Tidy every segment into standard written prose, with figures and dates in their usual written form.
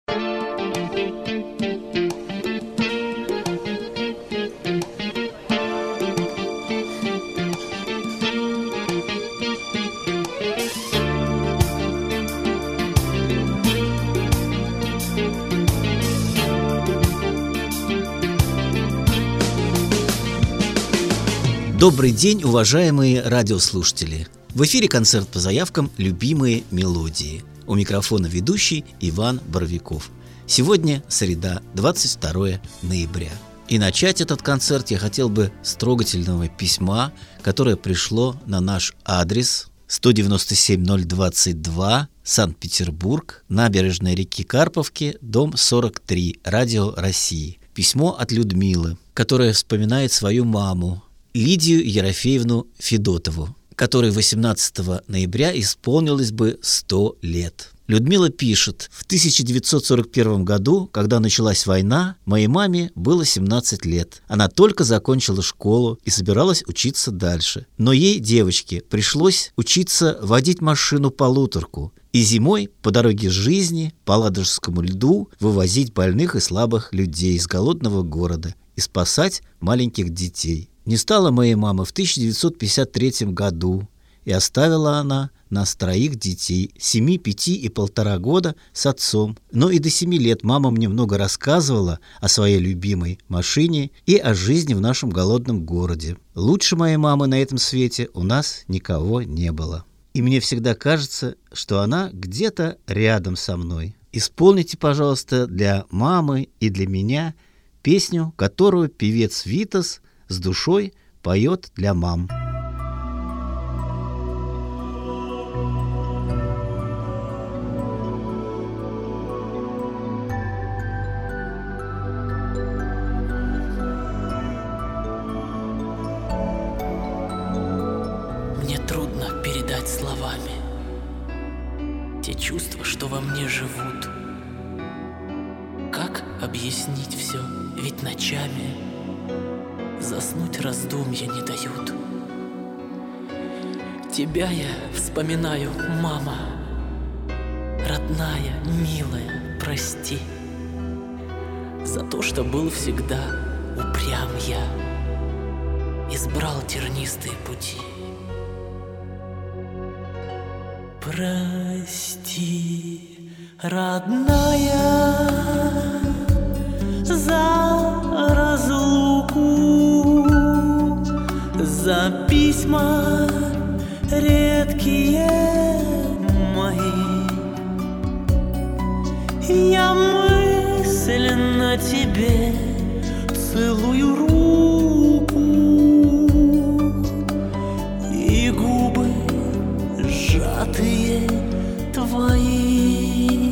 Добрый день, уважаемые радиослушатели! В эфире концерт по заявкам «Любимые мелодии». У микрофона ведущий Иван Боровиков. Сегодня среда, 22 ноября. И начать этот концерт я хотел бы с трогательного письма, которое пришло на наш адрес 197-022, Санкт-Петербург, набережная реки Карповки, дом 43, Радио России. Письмо от Людмилы, которая вспоминает свою маму, Лидию Ерофеевну Федотову, которой 18 ноября исполнилось бы 100 лет. Людмила пишет: в 1941 году, когда началась война, моей маме было 17 лет. Она только закончила школу и собиралась учиться дальше. Но ей, девочке, пришлось учиться водить машину-полуторку и зимой по дороге жизни, по Ладожскому льду, вывозить больных и слабых людей из голодного города и спасать маленьких детей. Не стало моей мамы в 1953 году, и оставила она нас 3 детей, 7, 5 и 1,5 года с отцом. Но и до 7 лет мама мне много рассказывала о своей любимой машине и о жизни в нашем голодном городе. Лучше моей мамы на этом свете у нас никого не было. И мне всегда кажется, что она где-то рядом со мной. Исполните, пожалуйста, для мамы и для меня песню, которую певец Витас с душой поет для мам. Мне трудно передать словами те чувства, что во мне живут. Как объяснить все, ведь ночами заснуть раздумья не дают. Тебя я вспоминаю, мама, родная, милая, прости за то, что был всегда упрям я, избрал тернистые пути. Прости, родная, за разлуку, за письма редкие мои. Я мысленно тебе целую руку и губы сжатые твои.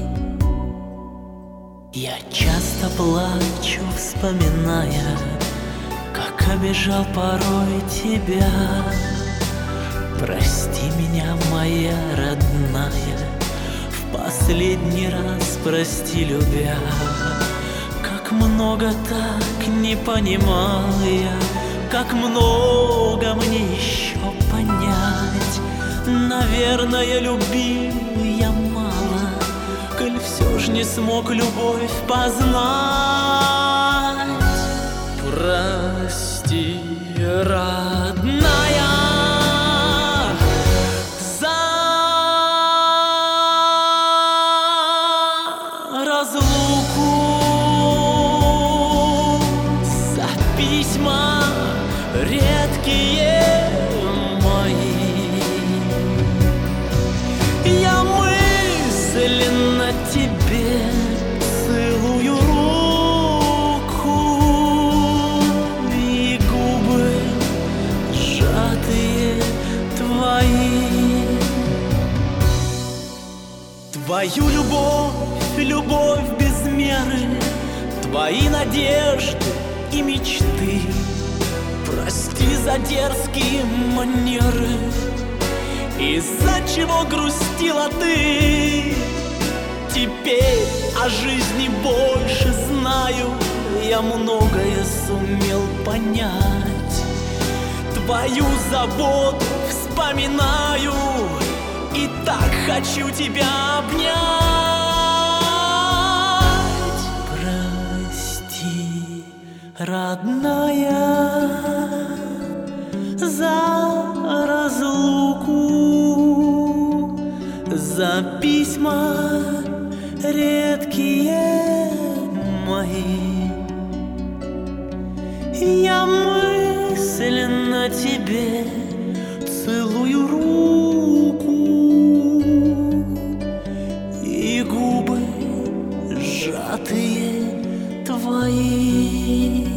Я часто плачу, вспоминая, как обижал порой тебя. Прости меня, моя родная, в последний раз прости, любя. Как много так не понимал я, как много мне еще понять. Наверное, любил я мало, коль все ж не смог любовь познать. Прости, родная, за разлуку, за письма редкие мои. Я мысленно тебе целую руку и губы сжатые твои. Твою любовь, любовь без меры, твои надежды и мечты. Прости за дерзкие манеры, из-за чего грустила ты. Теперь о жизни больше знаю, я многое сумел понять. Твою заботу вспоминаю и так хочу тебя обнять. редкие мои, я мысленно тебе целую руку и губы сжатые твои.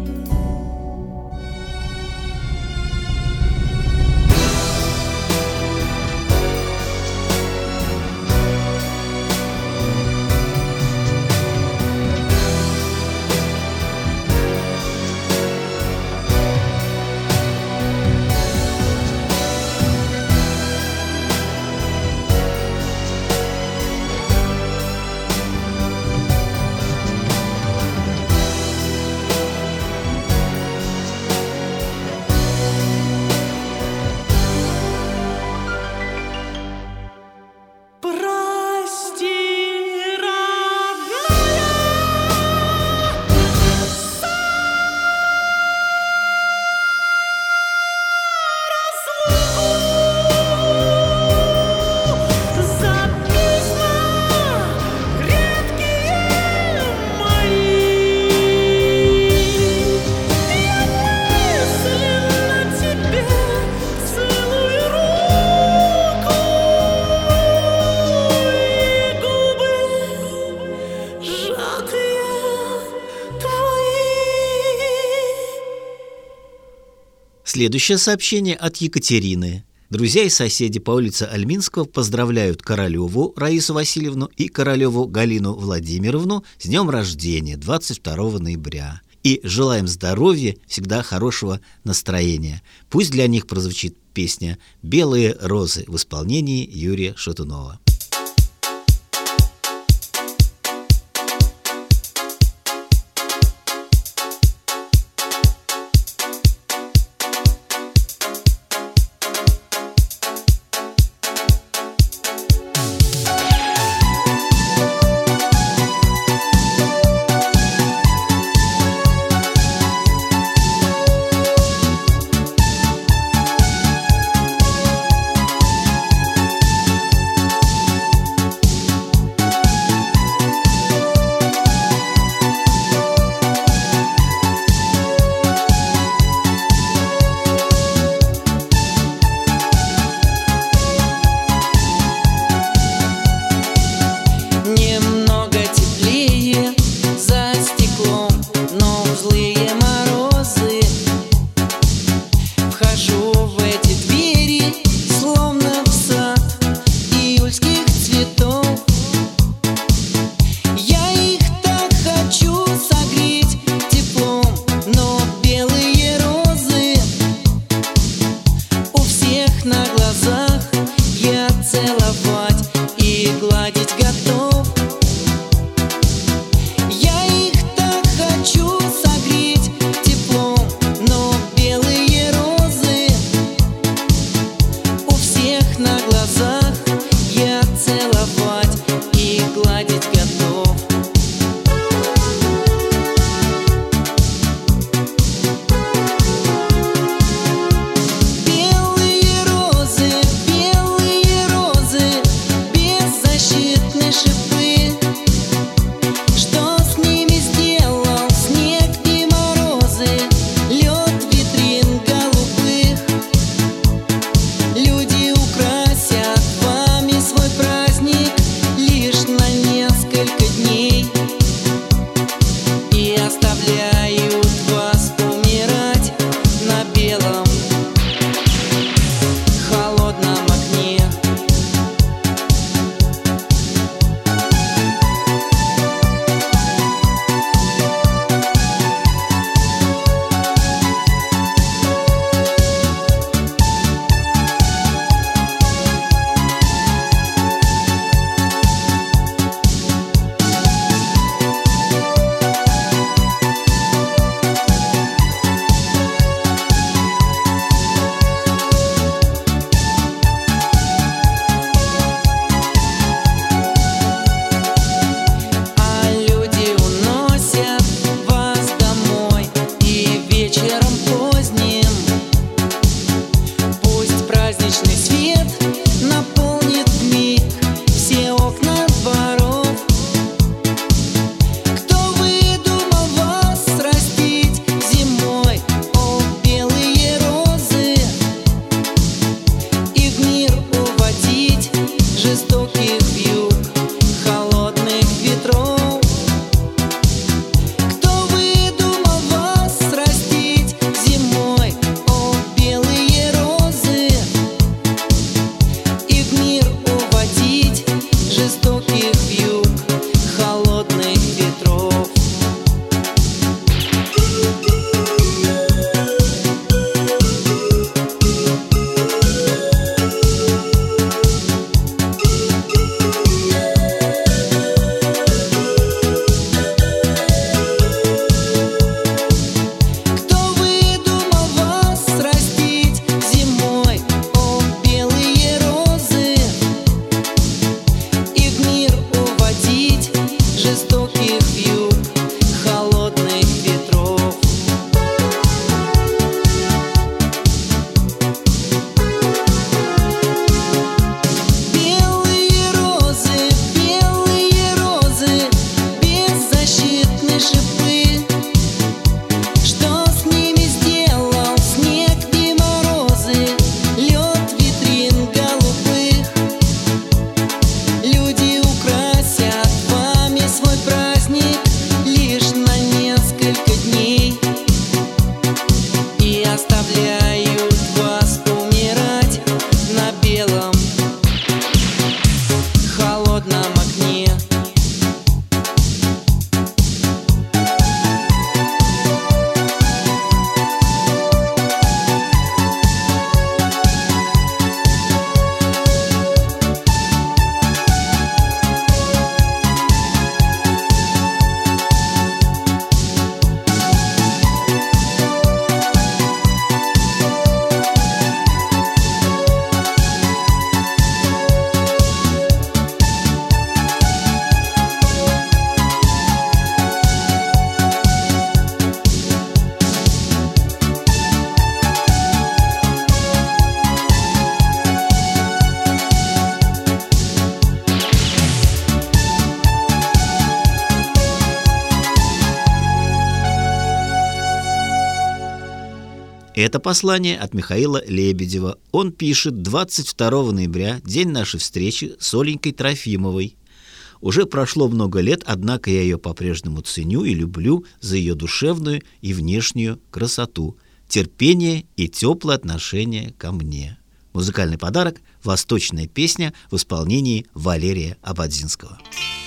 Следующее сообщение от Екатерины. Друзья и соседи по улице Альминского поздравляют Королеву Раису Васильевну и Королеву Галину Владимировну с днем рождения 22 ноября. И желаем здоровья, всегда хорошего настроения. Пусть для них прозвучит песня «Белые розы» в исполнении Юрия Шатунова. Это послание от Михаила Лебедева. Он пишет: 22 ноября, день нашей встречи с Оленькой Трофимовой. Уже прошло много лет, однако я ее по-прежнему ценю и люблю за ее душевную и внешнюю красоту, терпение и теплое отношение ко мне. Музыкальный подарок – «Восточная песня» в исполнении Валерия Ободзинского.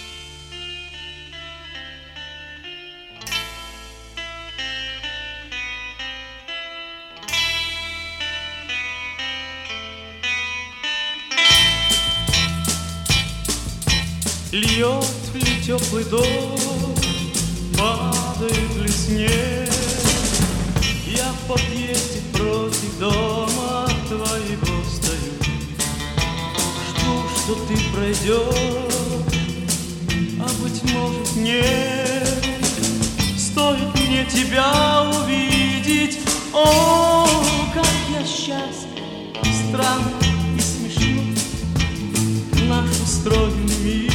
Льет ли теплый дождь, падает ли снег? Я в подъезде против дома твоего стою, жду, что ты пройдешь, а быть может нет. Стоит мне тебя увидеть, о, как я счастлив, странно и смешно, наш устроен мир.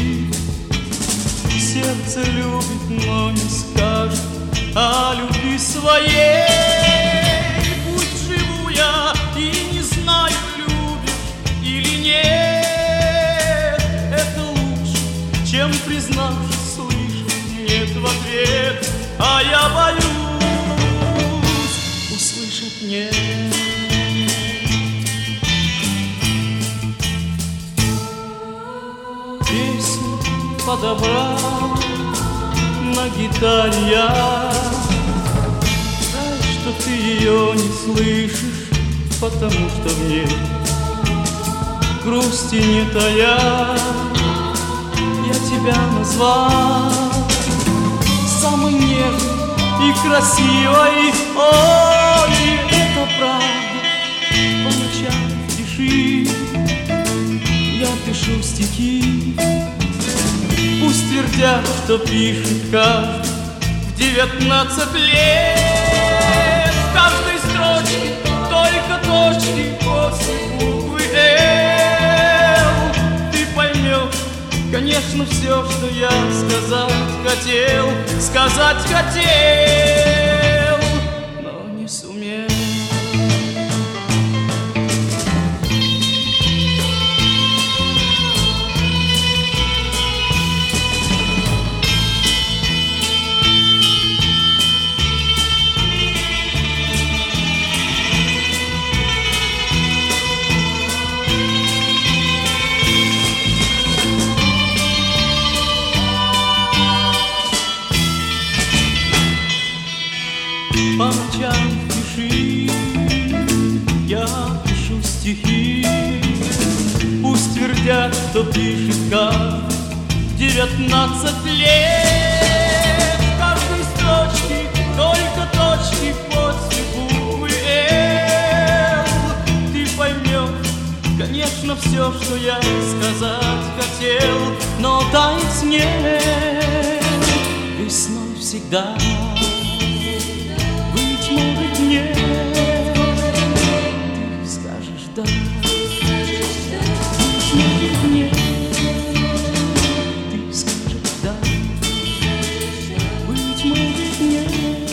Сердце любит, но не скажет о любви своей. Пусть живу я и не знаю, любишь или нет. Это лучше, чем признавшись, слышать нет в ответ. А я боюсь услышать нет. Песню подобрал на гитаре я. Жаль, что ты ее не слышишь, потому что в ней грусти не тая. Я тебя назвал самой нежной и красивой. Ой, это правда, по ночам в тиши я пишу стихи. Пусть твердят, что пишет каждый в 19 лет. В каждой строчке только точки после буквы «Л». Ты поймешь, конечно, все, что я сказать хотел, но не сумел. По ночам в тиши я пишу стихи. Пусть твердят, что пишет каждый в 19 лет. В каждой строчке только точки после буквы «Л». Ты поймешь, конечно, все, что я сказать хотел, но тает снег весной всегда. Может, нет, ты скажешь да. Может, нет, ты скажешь да. Быть может, нет,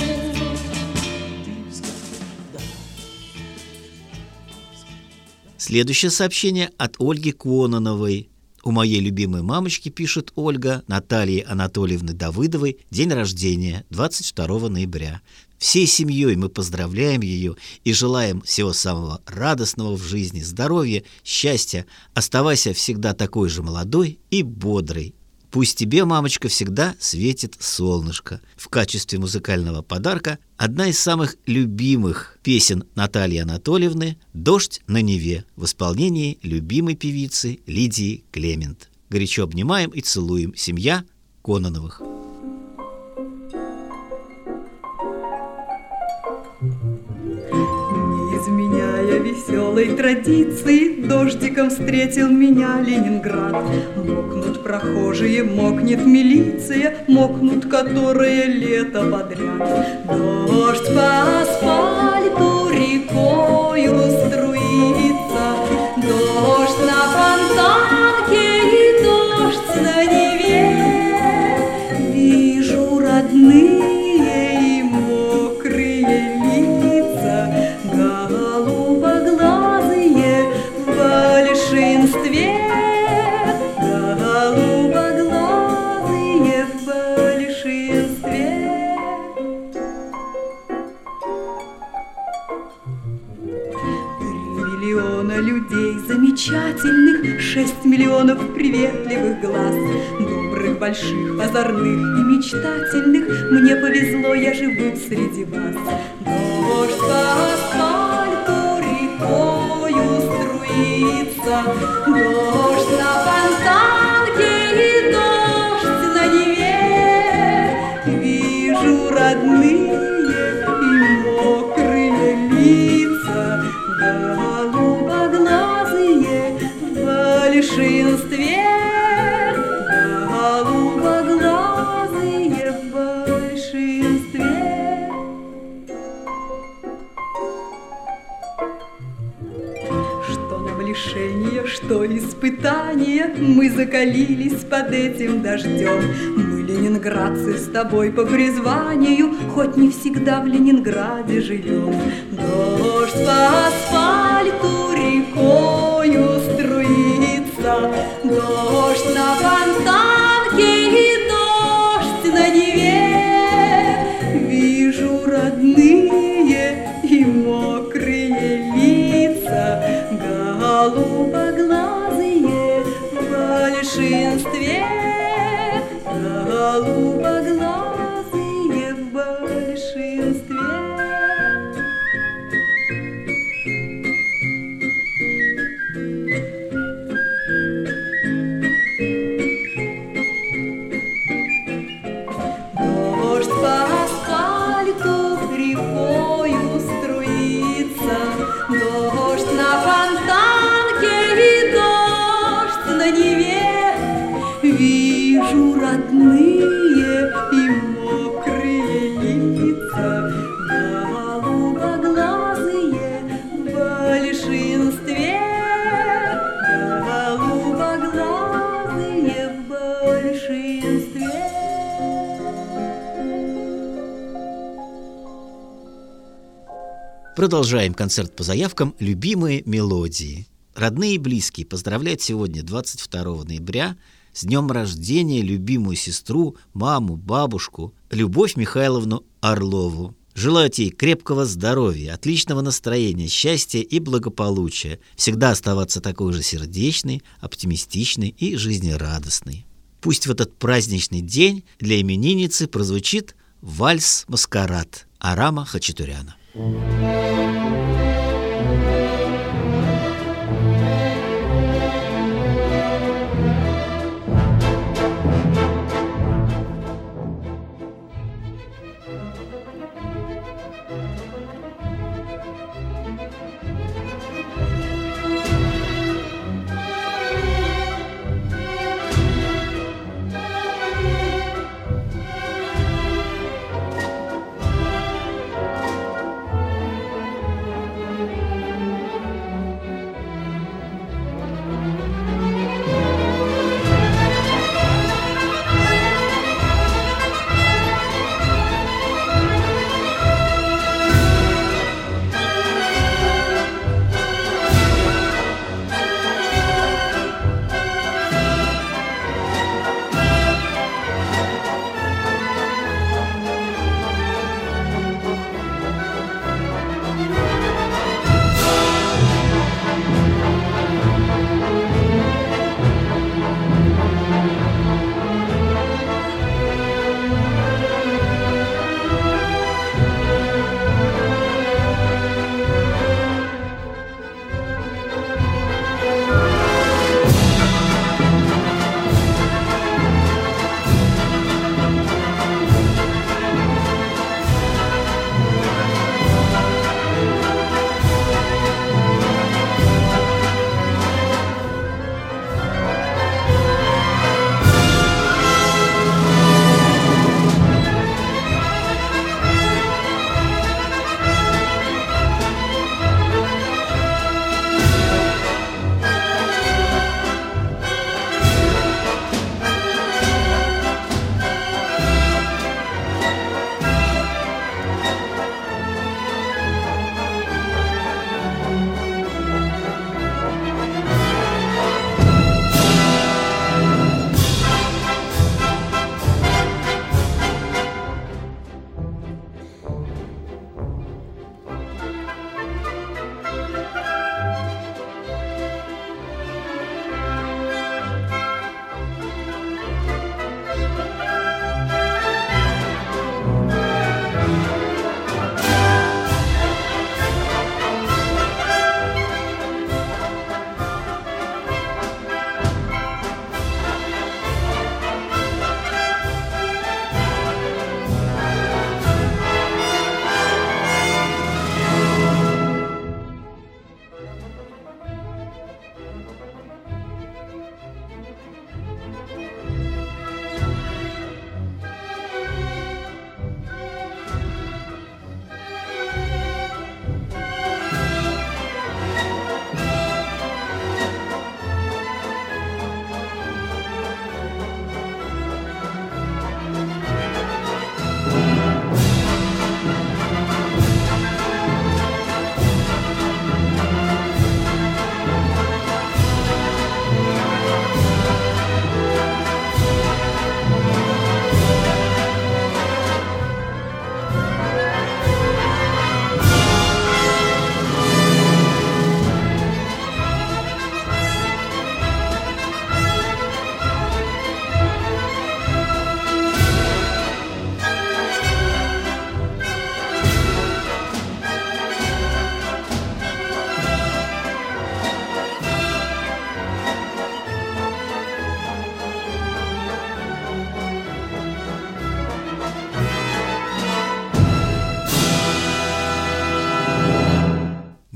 ты скажешь да. Следующее сообщение от Ольги Кононовой. У моей любимой мамочки, пишет Ольга, Натальи Анатольевны Давыдовой, день рождения, 22 ноября. Всей семьей мы поздравляем ее и желаем всего самого радостного в жизни, здоровья, счастья. Оставайся всегда такой же молодой и бодрой. Пусть тебе, мамочка, всегда светит солнышко. В качестве музыкального подарка одна из самых любимых песен Натальи Анатольевны «Дождь на Неве» в исполнении любимой певицы Лидии Клемент. Горячо обнимаем и целуем. Семья Кононовых. Изменяя веселой традиции, дождиком встретил меня Ленинград. Мокнут прохожие, мокнет милиция, мокнут которые лето подряд. Дождь по асфальту рекою струится, дождь на фонтанке и дождь на Неве. Вижу родные и мокрые лица, внимательных, 6 миллионов приветливых глаз, добрых, больших, озорных и мечтательных. Мне повезло, я живу среди вас. Дождь по асфальту рекою струится, дождь на фонтанке и дождь на Неве. Вижу родные и мокрые лица, голубоглазые в большинстве, голубоглазые в большинстве. Что нам лишение, что испытание, мы закалились под этим дождем. Мы, ленинградцы, с тобой по призванию, хоть не всегда в Ленинграде живем. Дождь по асфальту рекою струится, дождь на фонтанке и дождь на Неве. Вижу родные и мокрые лица, голубоглазые в большинстве, голубоглазые в большинстве. Дождь по асфальту рекою струится, дождь на фонтанке и дождь на Неве. Вижу родные и мокрые лица, голубоглазые в большинстве, голубоглазые в большинстве. Продолжаем концерт по заявкам «Любимые мелодии». Родные и близкие поздравляют сегодня, 22 ноября, с днем рождения любимую сестру, маму, бабушку Любовь Михайловну Орлову. Желают ей крепкого здоровья, отличного настроения, счастья и благополучия, всегда оставаться такой же сердечной, оптимистичной и жизнерадостной. Пусть в этот праздничный день для именинницы прозвучит вальс-маскарад Арама Хачатуряна.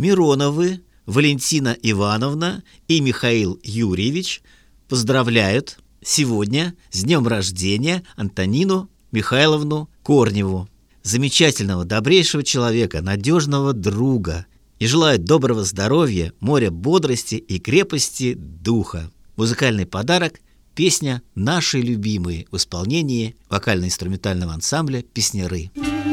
Мироновы Валентина Ивановна и Михаил Юрьевич поздравляют сегодня с днем рождения Антонину Михайловну Корневу, замечательного, добрейшего человека, надежного друга, и желают доброго здоровья, моря бодрости и крепости духа. Музыкальный подарок – песня «Наши любимые» в исполнении вокально-инструментального ансамбля «Песняры».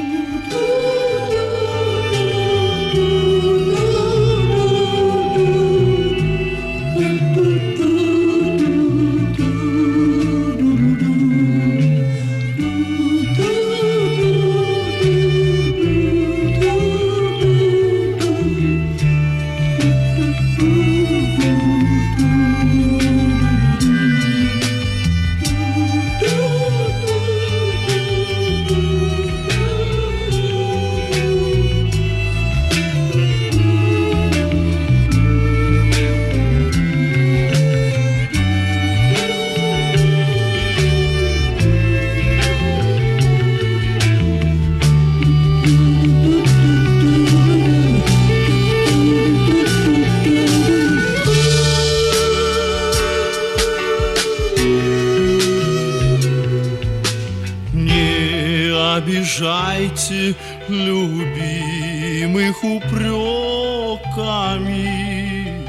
Обижайте любимых упреками,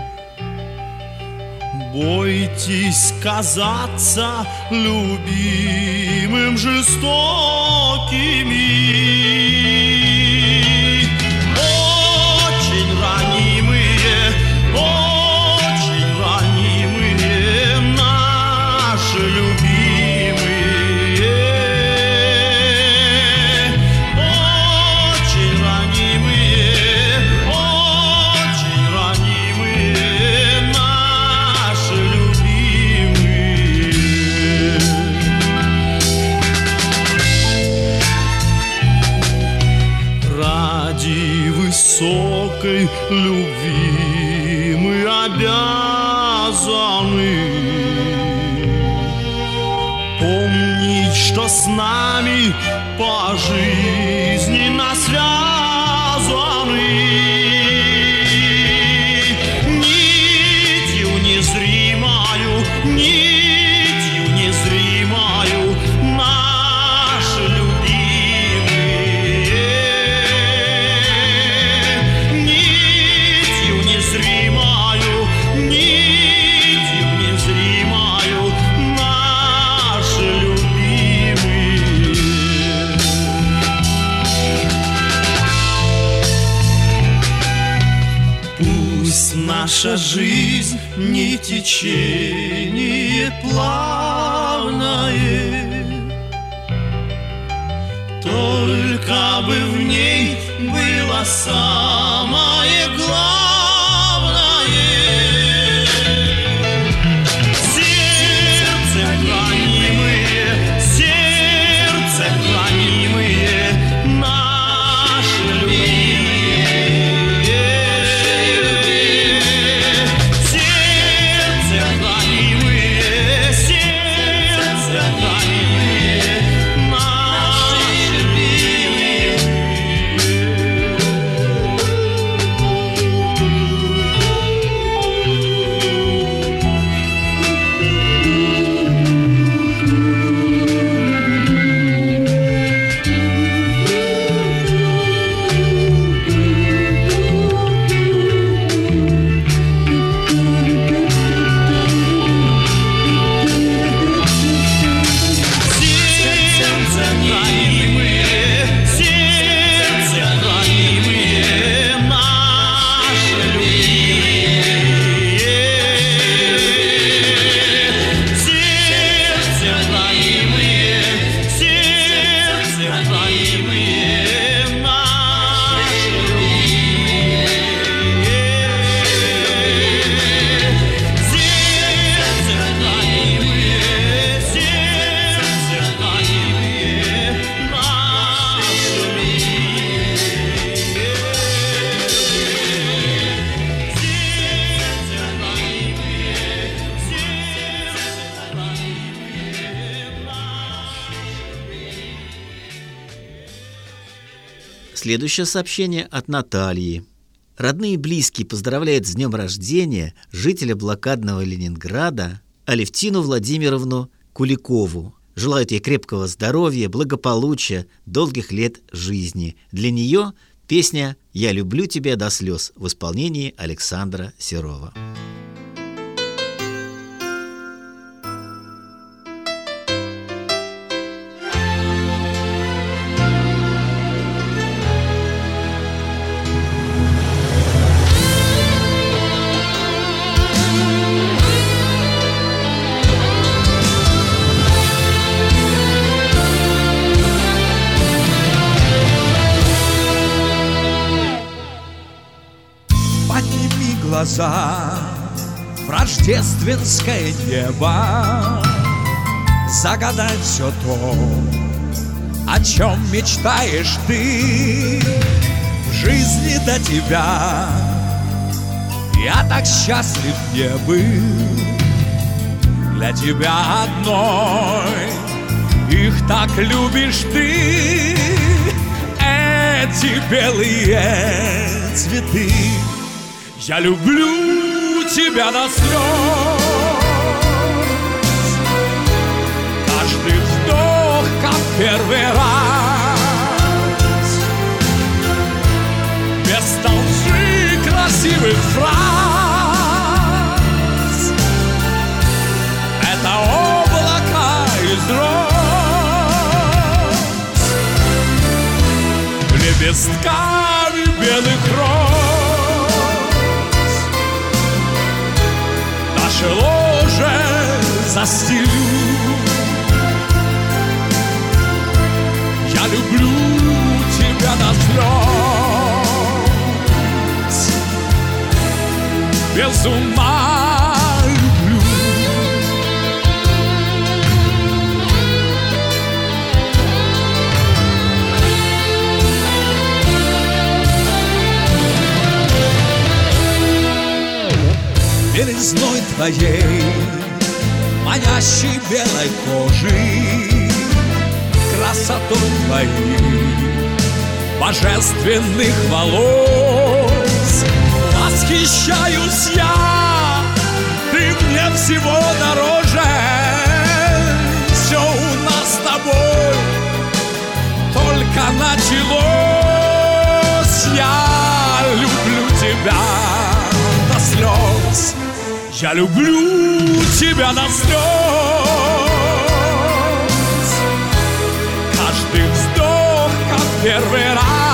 бойтесь казаться любимым жестокими. Очень ранимые наши любимые. Высокой любви мы обязаны помнить, что с нами по жизни нас связаны нитью незримою, наши любимые. Нитью незримою наши любимые. Пусть наша жизнь не течение плавное, только бы в ней было самое главное. Сердце хранимые наши любимые. Сердце хранимые наши любимые. Следующее сообщение от Натальи. Родные и близкие поздравляют с днем рождения жителя блокадного Ленинграда Алевтину Владимировну Куликову. Желают ей крепкого здоровья, благополучия, долгих лет жизни. Для нее песня «Я люблю тебя до слез» в исполнении Александра Серова. Глаза в рождественское небо, загадать все то, о чем мечтаешь ты. В жизни до тебя я так счастлив не был. Для тебя одной их так любишь ты. Эти белые цветы, я люблю тебя до слез. Каждый вздох, как первый раз, без толщи красивых фраз. Это облака из роз, лепестками белых роз. Наше ложе застелю. Я люблю тебя до слез, без ума люблю. Белизной твоей, манящей белой кожи, красотой твоей, божественных волос. Восхищаюсь я, ты мне всего дороже. Все у нас с тобой только началось. Я люблю тебя до слез. Я люблю тебя до слез. Каждый вздох, как первый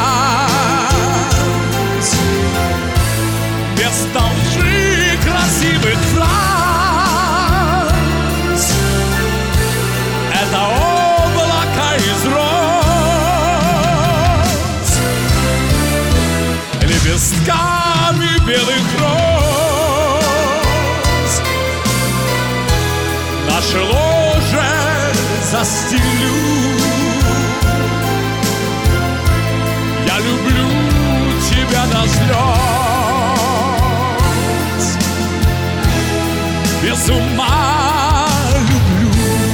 раз, без толщи красивых фраз. Это облака из роз, лепестками белых роз. Наше ложе застелю. Я люблю тебя до слез, без ума люблю.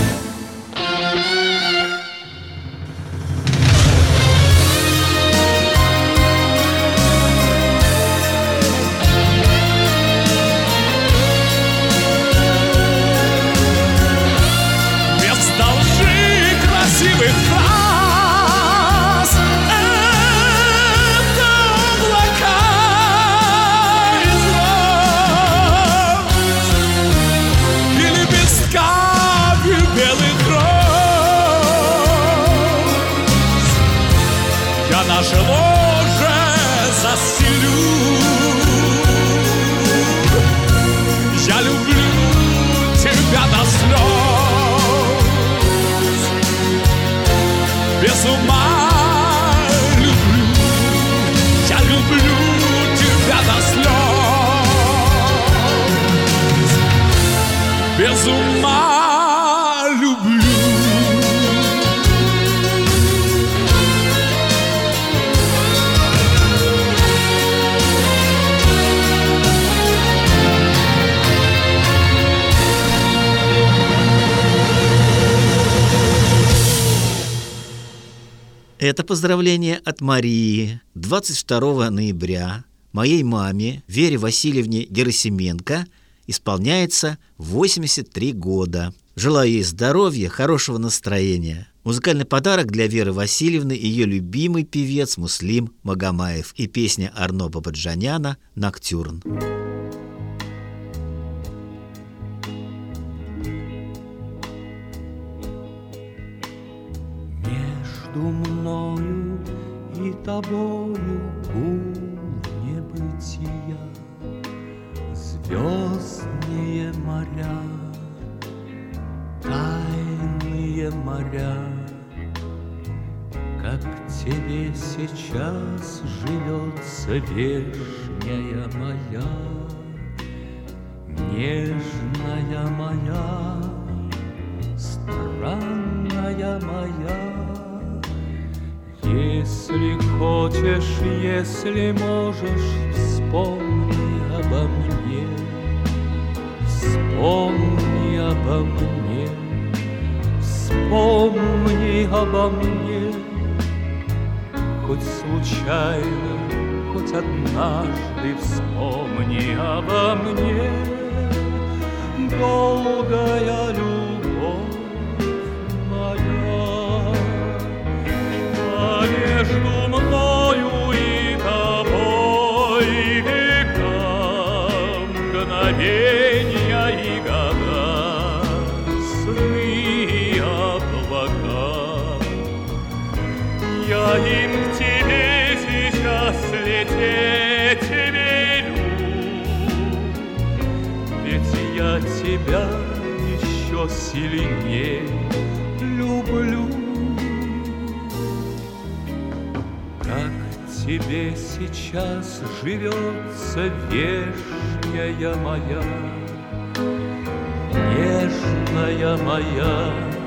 Красивых фраз. Это облака из роз и лепестками белых роз. Я наше ложе застелю. Я люблю тебя до слез, без ума люблю. Я люблю тебя до слез, без ума люблю. Это поздравление от Марии. 22 ноября моей маме Вере Васильевне Герасименко исполняется 83 года. Желаю ей здоровья, хорошего настроения. Музыкальный подарок для Веры Васильевны ее любимый певец Муслим Магомаев и песня Арно Бабаджаняна «Ноктюрн». Между мною и тобою гул небытия, звездные моря, тайные моря. Как тебе сейчас живется вешняя моя, нежная моя, странная моя. Если хочешь, если можешь, вспомни обо мне, вспомни обо мне, вспомни обо мне. Хоть случайно, хоть однажды вспомни обо мне. Долгая любовь моя, а между мною и тобой века, мгновения и года, сны и облака. Я им к тебе сейчас лететь велю, ведь я тебя еще сильнее люблю. Как тебе сейчас живется вешняя моя, нежная моя,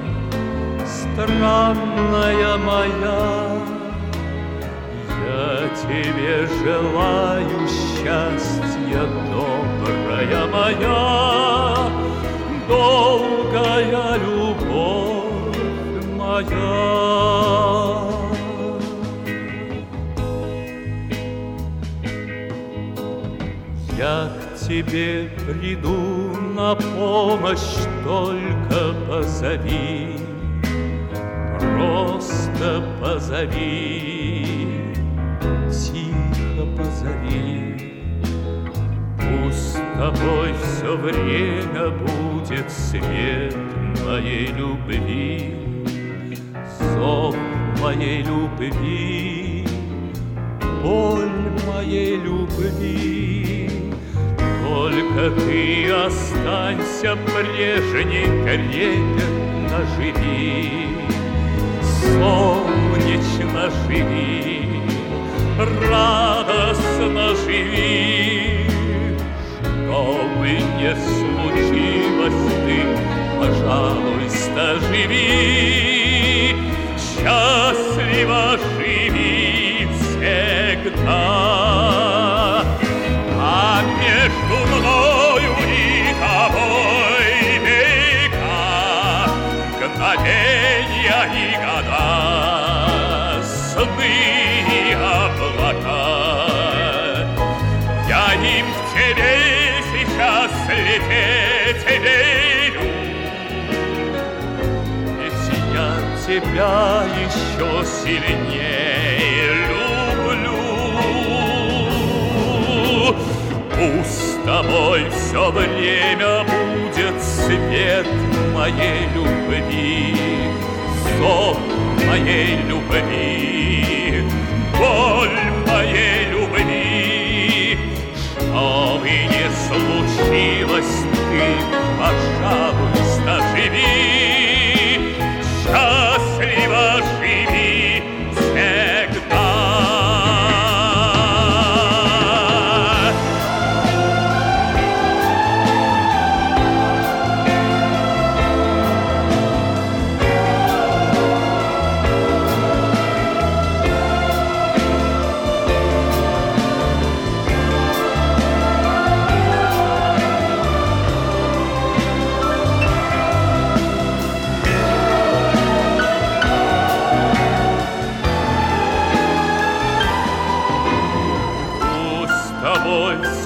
странная моя. Я тебе желаю счастья, добрая моя, долгая любовь моя. Я к тебе приду на помощь, только позови, просто позови, тихо позови. Пусть с тобой все время будет свет моей любви, зов моей любви, боль моей любви. Только ты останься прежней, трепетно живи, солнечно живи, радостно живи. Что бы ни случилось, ты, пожалуйста, живи, счастливо живи всегда. А между мною и тобой века, мгновения и года, сны и облака. Я им к тебе сейчас лететь верю, ведь я тебя еще сильнее люблю. Пусть с тобой все время будет свет моей любви, зов моей любви, боль моей любви. Что бы ни случилось, ты, пожалуйста, живи, счастливо живи всегда.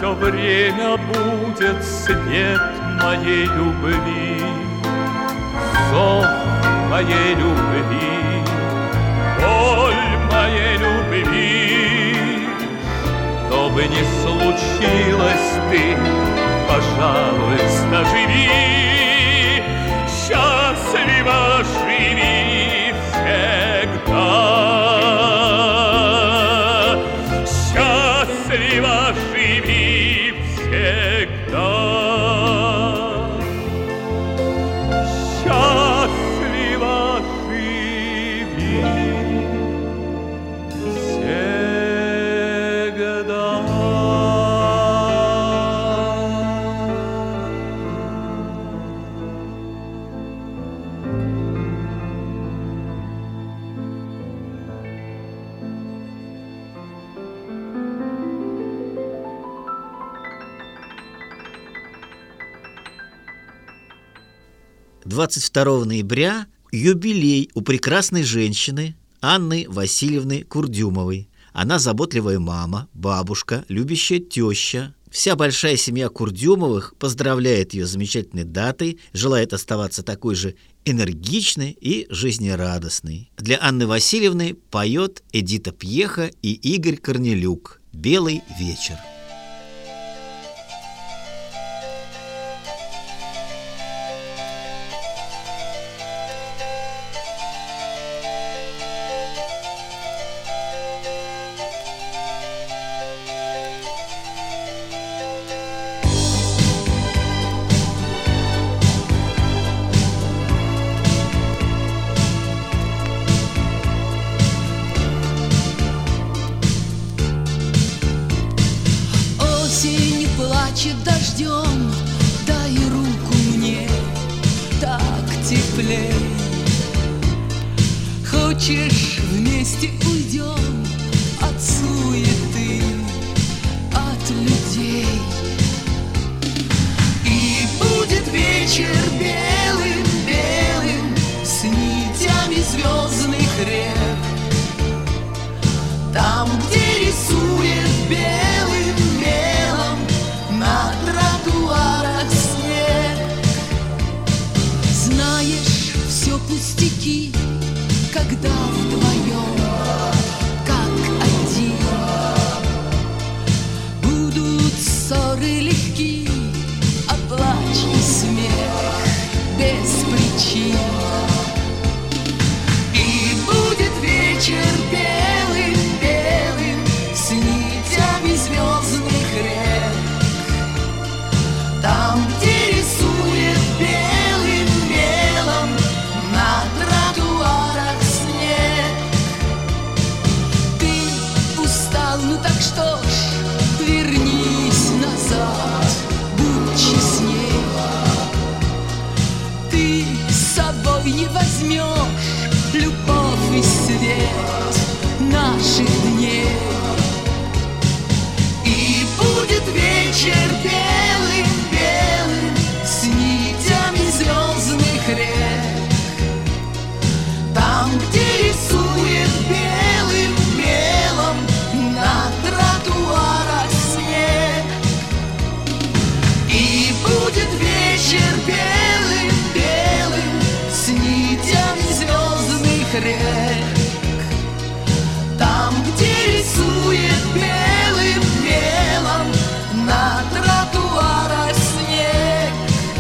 все время будет свет моей любви, зов моей любви, боль моей любви. Что бы ни случилось, ты, пожалуйста, живи, счастливо живи всегда. Счастливо живи всегда. Счастливо живи всегда. — 22 ноября юбилей у прекрасной женщины Анны Васильевны Курдюмовой. Она заботливая мама, бабушка, любящая теща. Вся большая семья Курдюмовых поздравляет ее с замечательной датой, желает оставаться такой же энергичной и жизнерадостной. Для Анны Васильевны поет Эдита Пьеха и Игорь Корнелюк «Белый вечер». Плачет дождем, дай руку мне, так теплей. Хочешь, вместе уйдем от суеты, от людей. И будет вечер белым-белым, с нитями звездных рек. Там, где рисует белым мелом на тротуарах снег. Знаешь, все пустяки, когда вдвоем, как один. Будут ссоры легки, а плач и смех без причин. И будет вечер белым-белым, с нитями звездных рек. Там, где рисует белым мелом на тротуарах снег. Ты устал, ну так что ж, вернись назад, будь честней. Ты с собой не возьмешь любовь и свет наших дней. И будет вечер белым-белым, с нитями звездных рек. Там, где рисует белым мелом на тротуарах снег. И будет вечер белым-белым, с нитями звездных рек. Там, где рисует белым мелом на тротуарах снег.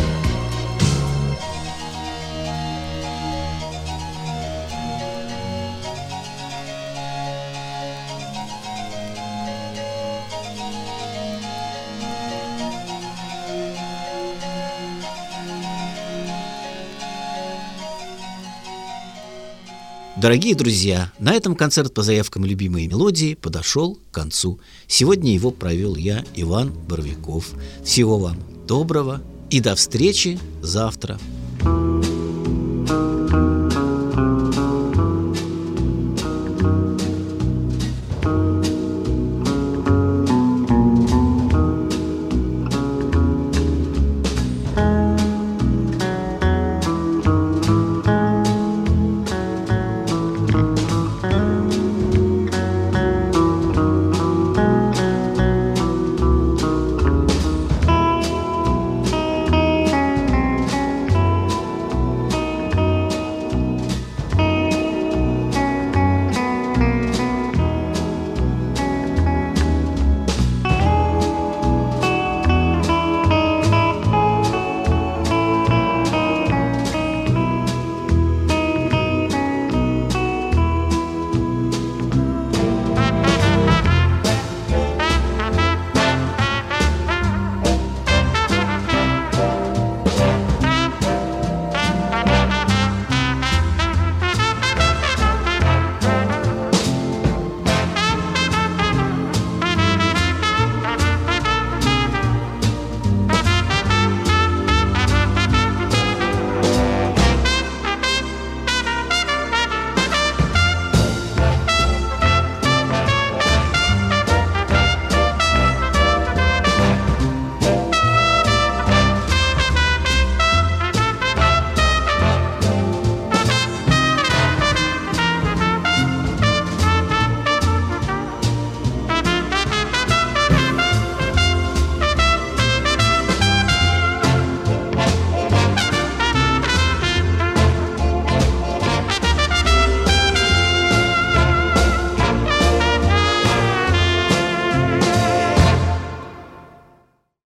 Дорогие друзья, на этом концерт по заявкам любимой мелодии подошел к концу. Сегодня его провел я, Иван Боровиков. Всего вам доброго и до встречи завтра.